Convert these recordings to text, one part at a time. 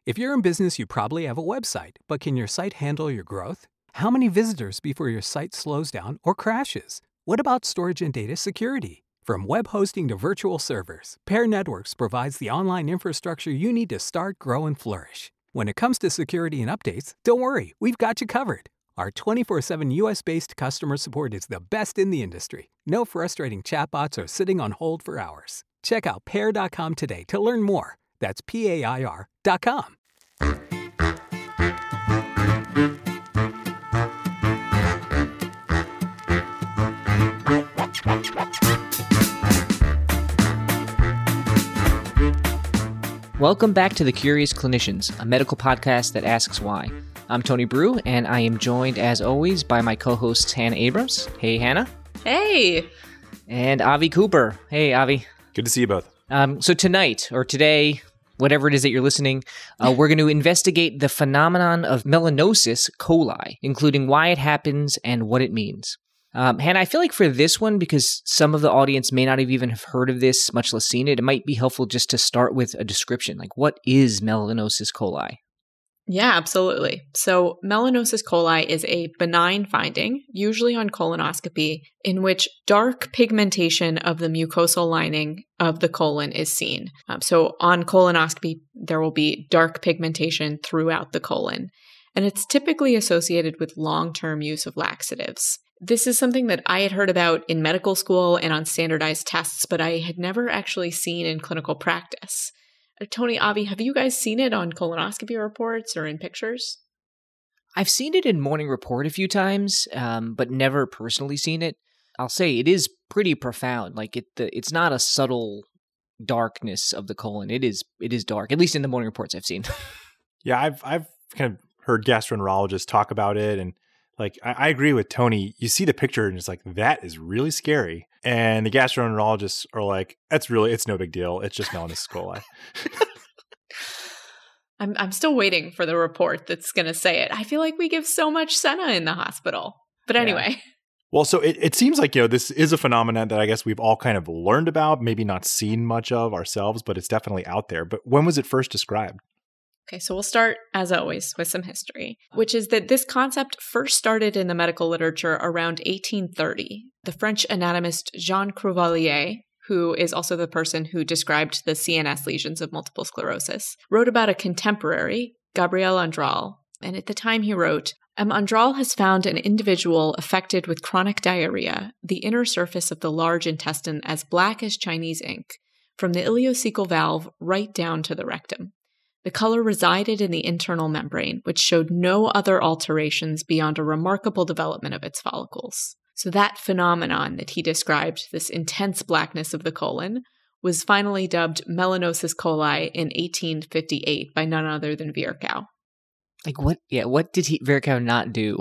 If you're in business, you probably have a website, but can your site handle your growth? How many visitors before your site slows down or crashes? What about storage and data security? From web hosting to virtual servers, Pair Networks provides the online infrastructure you need to start, grow, and flourish. When it comes to security and updates, don't worry, we've got you covered. Our 24/7 US-based customer support is the best in the industry. No frustrating chatbots or sitting on hold for hours. Check out pair.com today to learn more. That's PAIR.com. Welcome back to The Curious Clinicians, a medical podcast that asks why. I'm Tony Brew, and I am joined, as always, by my co-hosts Hannah Abrams. Hey, Hannah. Hey. And Avi Cooper. Hey, Avi. Good to see you both. So tonight, or today, whatever it is that you're listening, we're going to investigate the phenomenon of melanosis coli, including why it happens and what it means. Hannah, I feel like for this one, because some of the audience may not have even have heard of this, much less seen it, it might be helpful just to start with a description. Like, what is melanosis coli? Yeah, absolutely. So melanosis coli is a benign finding, usually on colonoscopy, in which dark pigmentation of the mucosal lining of the colon is seen. So on colonoscopy, there will be dark pigmentation throughout the colon, and it's typically associated with long-term use of laxatives. This is something that I had heard about in medical school and on standardized tests, but I had never actually seen in clinical practice. Tony, Avi, have you guys seen it on colonoscopy reports or in pictures? I've seen it in Morning Report a few times, but never personally seen it. I'll say it is pretty profound. Like it's not a subtle darkness of the colon. It is dark, at least in the Morning Reports I've seen. Yeah, I've kind of heard gastroenterologists talk about it, and like I agree with Tony. You see the picture and it's like, that is really scary. And the gastroenterologists are like, it's no big deal. It's just melanosis coli. I'm still waiting for the report that's going to say it. I feel like we give so much Senna in the hospital. But anyway. Yeah. Well, so it seems like, this is a phenomenon that I guess we've all kind of learned about, maybe not seen much of ourselves, but it's definitely out there. But when was it first described? Okay, so we'll start, as always, with some history, which is that this concept first started in the medical literature around 1830. The French anatomist Jean Cruveilhier, who is also the person who described the CNS lesions of multiple sclerosis, wrote about a contemporary, Gabriel Andral, and at the time he wrote, Andral has found an individual affected with chronic diarrhea, the inner surface of the large intestine as black as Chinese ink, from the ileocecal valve right down to the rectum. The color resided in the internal membrane, which showed no other alterations beyond a remarkable development of its follicles. So that phenomenon that he described, this intense blackness of the colon, was finally dubbed melanosis coli in 1858 by none other than Virchow. Like what? Yeah, what did Virchow not do?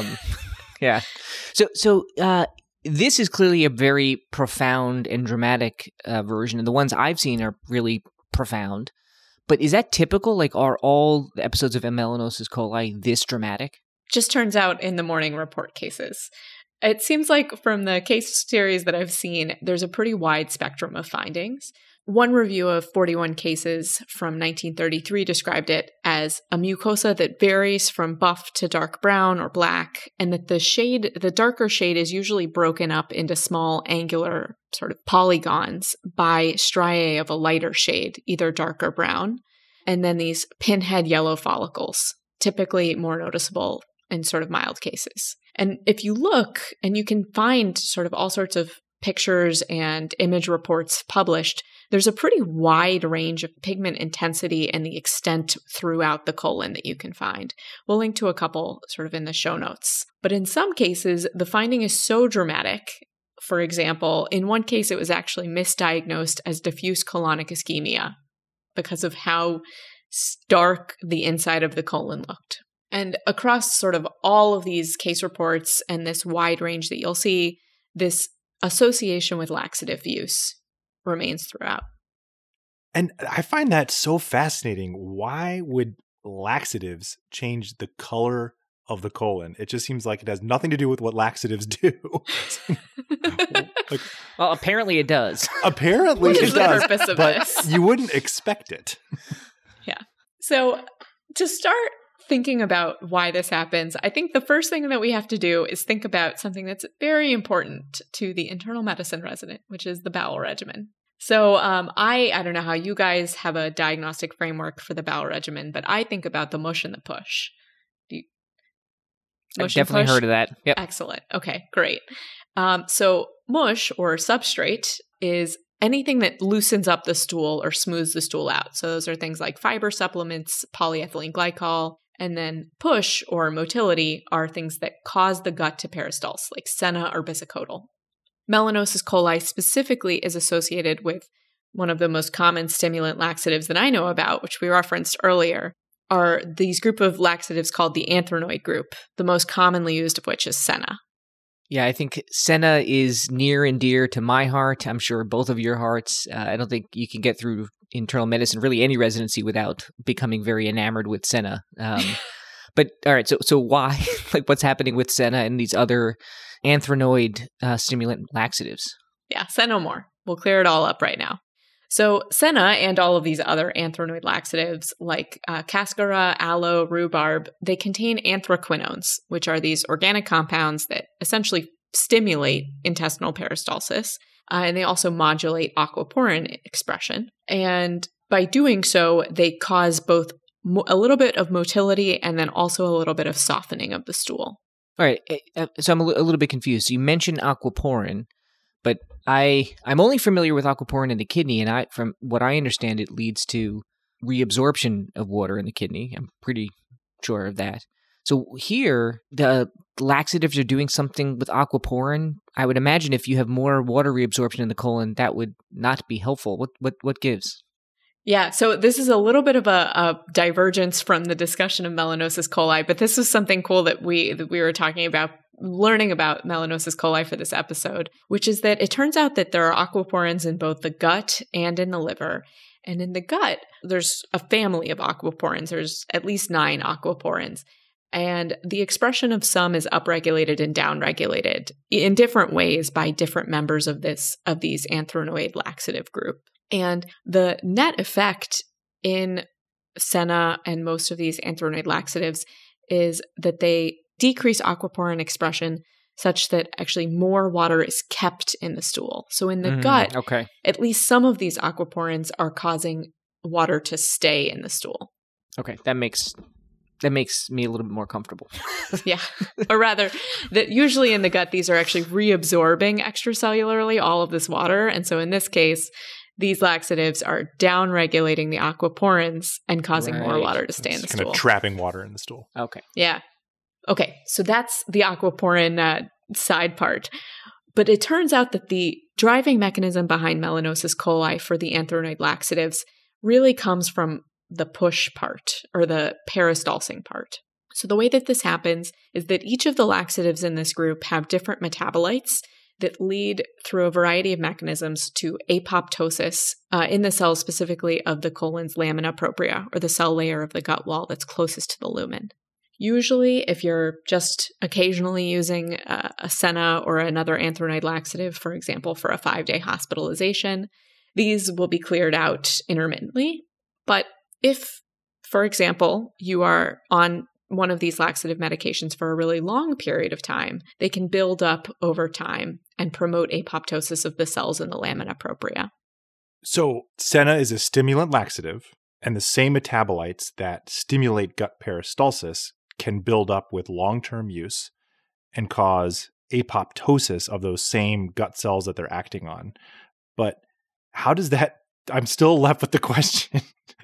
Yeah. So this is clearly a very profound and dramatic version, and the ones I've seen are really profound. But is that typical? Like, are all the episodes of melanosis coli this dramatic? Just turns out in the Morning Report cases. It seems like from the case series that I've seen, there's a pretty wide spectrum of findings. One review of 41 cases from 1933 described it as a mucosa that varies from buff to dark brown or black, and that the darker shade is usually broken up into small angular sort of polygons by striae of a lighter shade, either dark or brown, and then these pinhead yellow follicles, typically more noticeable in sort of mild cases. And if you look, and you can find sort of all sorts of pictures and image reports published, there's a pretty wide range of pigment intensity and the extent throughout the colon that you can find. We'll link to a couple sort of in the show notes. But in some cases, the finding is so dramatic. For example, in one case, it was actually misdiagnosed as diffuse colonic ischemia because of how stark the inside of the colon looked. And across sort of all of these case reports and this wide range that you'll see, this association with laxative use remains throughout. And I find that so fascinating. Why would laxatives change the color of the colon? It just seems like it has nothing to do with what laxatives do. Well, apparently it does. Apparently what it is the does, purpose of but this? you wouldn't expect it. Yeah. So to start thinking about why this happens, I think the first thing that we have to do is think about something that's very important to the internal medicine resident, which is the bowel regimen. So I don't know how you guys have a diagnostic framework for the bowel regimen, but I think about the mush and the push. I've definitely heard of that. Yep. Excellent. Okay, great. So mush or substrate is anything that loosens up the stool or smooths the stool out. So those are things like fiber supplements, polyethylene glycol, and then push or motility are things that cause the gut to peristalse, like senna or bisacodyl. Melanosis coli specifically is associated with one of the most common stimulant laxatives that I know about, which we referenced earlier, are these group of laxatives called the anthronoid group, the most commonly used of which is senna. Yeah, I think senna is near and dear to my heart. I'm sure both of your hearts. I don't think you can get through internal medicine, really any residency, without becoming very enamored with senna. But all right, so why? Like, what's happening with senna and these other anthronoid stimulant laxatives? Yeah, say no more. We'll clear it all up right now. So senna and all of these other anthronoid laxatives like cascara, aloe, rhubarb, they contain anthraquinones, which are these organic compounds that essentially stimulate intestinal peristalsis. And they also modulate aquaporin expression. And by doing so, they cause both a little bit of motility and then also a little bit of softening of the stool. All right. So I'm a little bit confused. You mentioned aquaporin, but I'm only familiar with aquaporin in the kidney, and from what I understand, it leads to reabsorption of water in the kidney. I'm pretty sure of that. So here, the laxatives are doing something with aquaporin. I would imagine if you have more water reabsorption in the colon, that would not be helpful. What gives? Yeah, so this is a little bit of a divergence from the discussion of melanosis coli, but this was something cool that we were talking about, learning about melanosis coli for this episode, which is that it turns out that there are aquaporins in both the gut and in the liver. And in the gut, there's a family of aquaporins. There's at least 9 aquaporins. And the expression of some is upregulated and downregulated in different ways by different members of these anthronoid laxative group. And the net effect in senna and most of these anthronoid laxatives is that they decrease aquaporin expression such that actually more water is kept in the stool. So in the gut, at least some of these aquaporins are causing water to stay in the stool. Okay, that makes me a little bit more comfortable. Yeah. Or rather, that usually in the gut, these are actually reabsorbing extracellularly all of this water. And so in this case, these laxatives are downregulating the aquaporins and causing more water to stay in the stool. Kind of trapping water in the stool. Okay. Yeah. Okay. So that's the aquaporin side part. But it turns out that the driving mechanism behind melanosis coli for the anthronoid laxatives really comes from the push part or the peristalsing part. So the way that this happens is that each of the laxatives in this group have different metabolites that lead through a variety of mechanisms to apoptosis in the cells specifically of the colon's lamina propria, or the cell layer of the gut wall that's closest to the lumen. Usually, if you're just occasionally using a senna or another anthronoid laxative, for example, for a 5-day hospitalization, these will be cleared out intermittently. But if, for example, you are on one of these laxative medications for a really long period of time, they can build up over time and promote apoptosis of the cells in the lamina propria. So senna is a stimulant laxative, and the same metabolites that stimulate gut peristalsis can build up with long-term use and cause apoptosis of those same gut cells that they're acting on. But how does that... I'm still left with the question.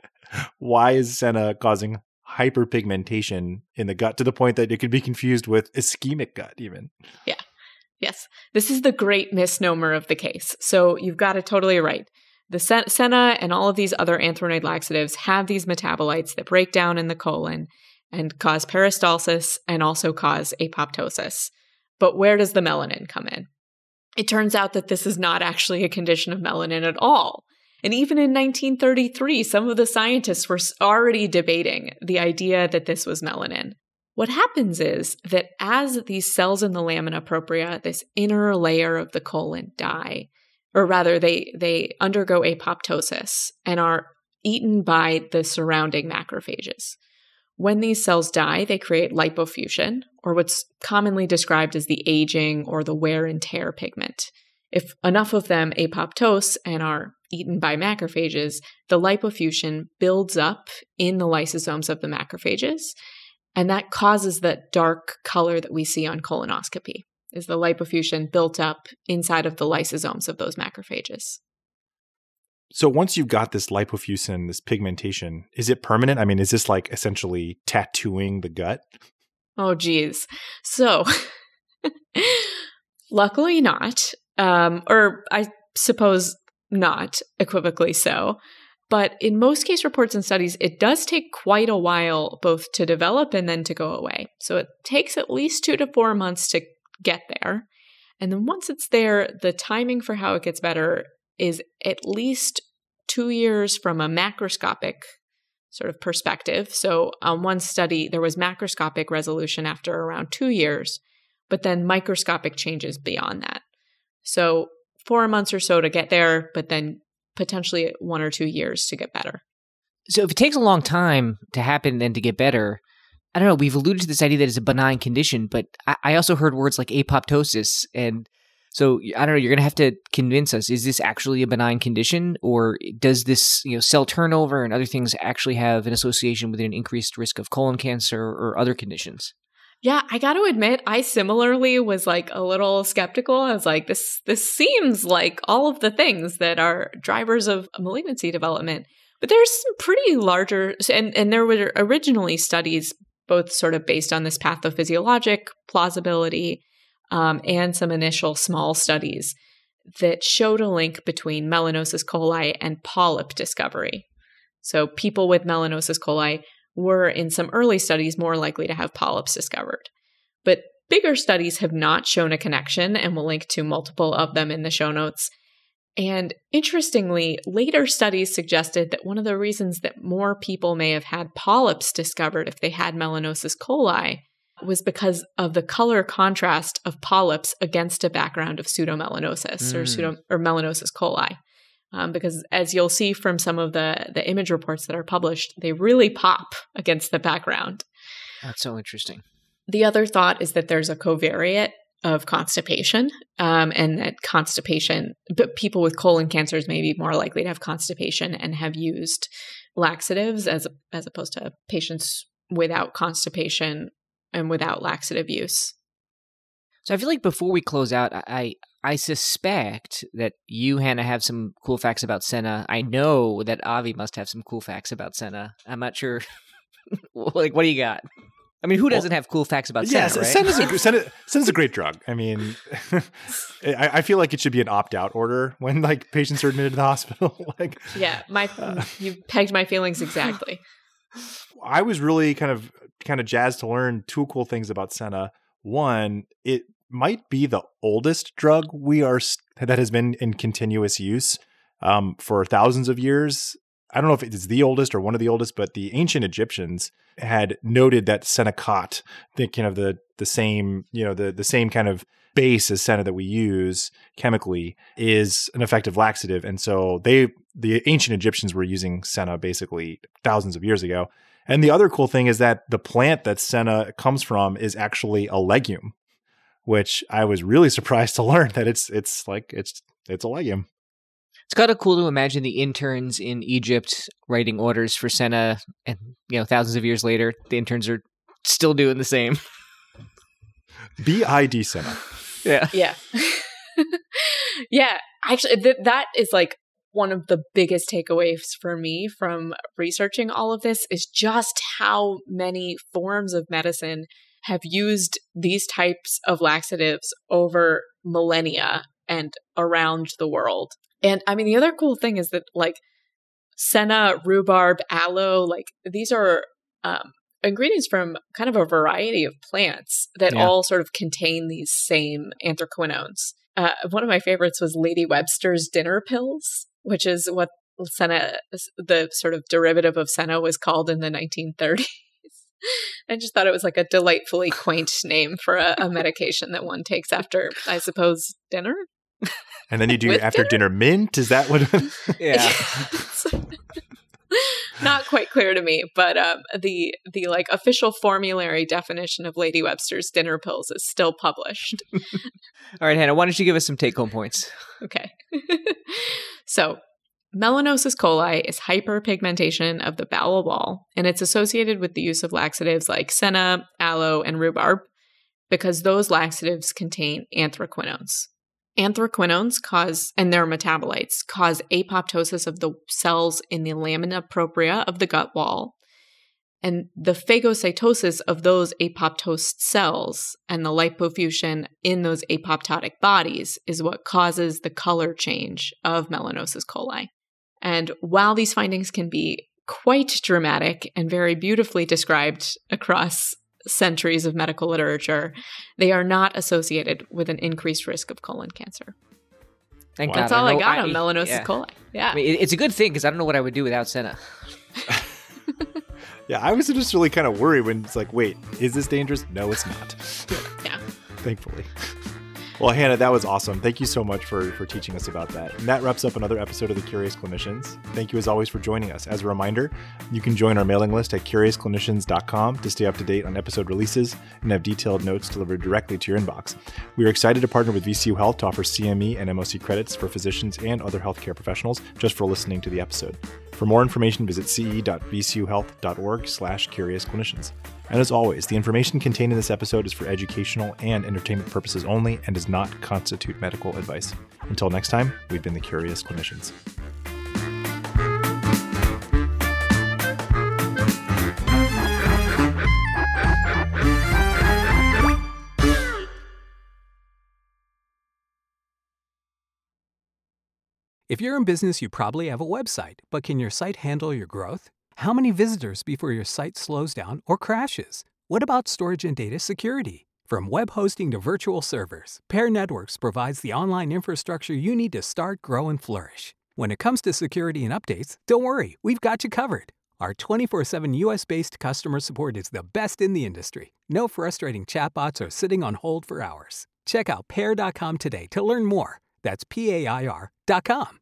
Why is senna causing hyperpigmentation in the gut to the point that it could be confused with ischemic gut even? Yeah. Yes. This is the great misnomer of the case. So you've got it totally right. The senna and all of these other anthronoid laxatives have these metabolites that break down in the colon and cause peristalsis and also cause apoptosis. But where does the melanin come in? It turns out that this is not actually a condition of melanin at all. And even in 1933, some of the scientists were already debating the idea that this was melanin. What happens is that as these cells in the lamina propria, this inner layer of the colon, die, or rather they undergo apoptosis and are eaten by the surrounding macrophages. When these cells die, they create lipofuscin, or what's commonly described as the aging or the wear and tear pigment. If enough of them apoptose and are eaten by macrophages, the lipofuscin builds up in the lysosomes of the macrophages, and that causes that dark color that we see on colonoscopy, is the lipofuscin built up inside of the lysosomes of those macrophages. So once you've got this lipofuscin, this pigmentation, is it permanent? I mean, is this like essentially tattooing the gut? Oh, geez. So, luckily not, or I suppose not, equivocally so. But in most case reports and studies, it does take quite a while both to develop and then to go away. So it takes at least 2 to 4 months to get there. And then once it's there, the timing for how it gets better is at least 2 years from a macroscopic sort of perspective. So on one study, there was macroscopic resolution after around 2 years, but then microscopic changes beyond that. So 4 months or so to get there, but then potentially 1 or 2 years to get better. So if it takes a long time to happen and to get better, I don't know, we've alluded to this idea that it's a benign condition, but I also heard words like apoptosis. And so I don't know, you're going to have to convince us, is this actually a benign condition, or does this, cell turnover and other things actually have an association with an increased risk of colon cancer or other conditions? Yeah, I got to admit, I similarly was like a little skeptical. I was like, this seems like all of the things that are drivers of malignancy development. But there's some pretty larger, and there were originally studies both sort of based on this pathophysiologic plausibility and some initial small studies that showed a link between melanosis coli and polyp discovery. So people with melanosis coli were in some early studies more likely to have polyps discovered. But bigger studies have not shown a connection, and we'll link to multiple of them in the show notes. And interestingly, later studies suggested that one of the reasons that more people may have had polyps discovered if they had melanosis coli was because of the color contrast of polyps against a background of pseudomelanosis or melanosis coli. Because as you'll see from some of the image reports that are published, they really pop against the background. That's so interesting. The other thought is that there's a covariate of constipation, and that constipation, but people with colon cancers may be more likely to have constipation and have used laxatives as opposed to patients without constipation and without laxative use. So I feel like before we close out, I suspect that you, Hannah, have some cool facts about Senna. I know that Avi must have some cool facts about Senna. I'm not sure. Like, what do you got? I mean, who doesn't have cool facts about Senna, right? Senna's a great drug. I mean, I feel like it should be an opt-out order when like patients are admitted to the hospital. You pegged my feelings exactly. I was really kind of jazzed to learn 2 cool things about Senna. One, it might be the oldest drug that has been in continuous use for thousands of years. I don't know if it's the oldest or one of the oldest, but the ancient Egyptians had noted that Senokot, thinking of the same, the same kind of base as Senna that we use chemically, is an effective laxative. And so the ancient Egyptians were using Senna basically thousands of years ago. And the other cool thing is that the plant that Senna comes from is actually a legume, which I was really surprised to learn that it's a legume. It's kind of cool to imagine the interns in Egypt writing orders for Senna, and thousands of years later, the interns are still doing the same. BID Senna. Yeah. Yeah. Yeah. Actually, that is like one of the biggest takeaways for me from researching all of this is just how many forms of medicine have used these types of laxatives over millennia and around the world. And I mean, the other cool thing is that like senna, rhubarb, aloe, like these are ingredients from kind of a variety of plants that all sort of contain these same anthraquinones. One of my favorites was Lady Webster's dinner pills, which is what senna, the sort of derivative of senna, was called in the 1930s. I just thought it was like a delightfully quaint name for a medication that one takes after, I suppose, dinner. And then you do after dinner mint? Is that what? Yeah. Not quite clear to me, but the like official formulary definition of Lady Webster's dinner pills is still published. All right, Hannah, why don't you give us some take-home points? Okay. So, melanosis coli is hyperpigmentation of the bowel wall, and it's associated with the use of laxatives like senna, aloe, and rhubarb because those laxatives contain anthraquinones. Anthraquinones and their metabolites cause apoptosis of the cells in the lamina propria of the gut wall. And the phagocytosis of those apoptosed cells and the lipofuscin in those apoptotic bodies is what causes the color change of melanosis coli. And while these findings can be quite dramatic and very beautifully described across centuries of medical literature, they are not associated with an increased risk of colon cancer. Thank God. That's all I got on melanosis coli. Yeah. I mean, it's a good thing because I don't know what I would do without senna. Yeah, I was just really kind of worried when it's like, wait, is this dangerous? No, it's not. Yeah. Thankfully. Well, Hannah, that was awesome. Thank you so much for teaching us about that. And that wraps up another episode of The Curious Clinicians. Thank you, as always, for joining us. As a reminder, you can join our mailing list at curiousclinicians.com to stay up to date on episode releases and have detailed notes delivered directly to your inbox. We are excited to partner with VCU Health to offer CME and MOC credits for physicians and other healthcare professionals just for listening to the episode. For more information, visit ce.vcuhealth.org/curiousclinicians. And as always, the information contained in this episode is for educational and entertainment purposes only and does not constitute medical advice. Until next time, we've been the Curious Clinicians. If you're in business, you probably have a website, but can your site handle your growth? How many visitors before your site slows down or crashes? What about storage and data security? From web hosting to virtual servers, Pair Networks provides the online infrastructure you need to start, grow, and flourish. When it comes to security and updates, don't worry, we've got you covered. Our 24/7 US-based customer support is the best in the industry. No frustrating chatbots or sitting on hold for hours. Check out pair.com today to learn more. That's PAIR.com.